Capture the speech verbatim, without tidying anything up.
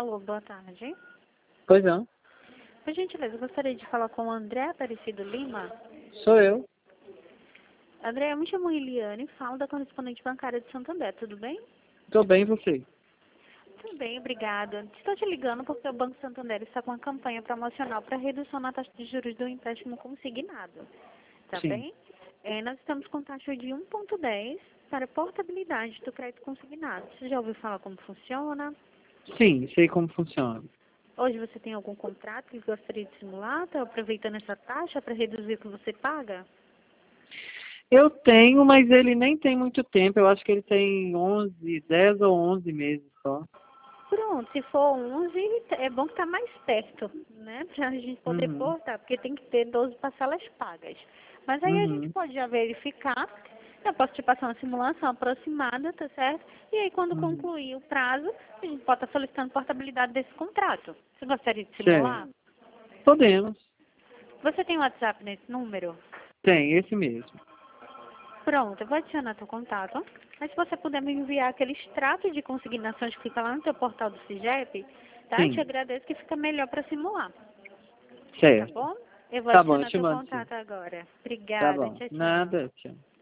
Alô, boa tarde. Pois não. Por gentileza, eu gostaria de falar com o André Aparecido Lima. Sou eu. André, eu me chamo Eliane, falo da correspondente bancária de Santander, tudo bem? Tô bem, e você? Tudo bem, obrigada. Estou te ligando porque o Banco Santander está com uma campanha promocional para redução na taxa de juros do empréstimo consignado. Tá Sim. bem? É, nós estamos com taxa de um vírgula dez para portabilidade do crédito consignado. Você já ouviu falar como funciona? Sim, sei como funciona. Hoje você tem algum contrato que gostaria de simular? Está aproveitando essa taxa para reduzir o que você paga? Eu tenho, mas ele nem tem muito tempo. Eu acho que ele tem onze, dez ou onze meses só. Pronto, se for onze, é bom que está mais perto, né? Para a gente poder Uhum. portar, porque tem que ter doze parcelas pagas. Mas aí a gente Uhum. pode já verificar. Eu posso te passar uma simulação aproximada, tá certo? E aí quando Uhum. concluir o prazo, a gente pode estar solicitando portabilidade desse contrato. Você gostaria de simular? Certo. Podemos. Você tem WhatsApp nesse número? Tem, esse mesmo. Pronto, eu vou adicionar teu contato. Mas se você puder me enviar aquele extrato de consignações que fica lá no teu portal do SIGEP, tá? Eu te Sim. agradeço que fica melhor para simular. Tá Certo. bom? Eu vou Tá bom, eu adicionar te teu mando sim. contato agora. Tá Obrigada. bom. Tchau, tchau. Nada, tchau.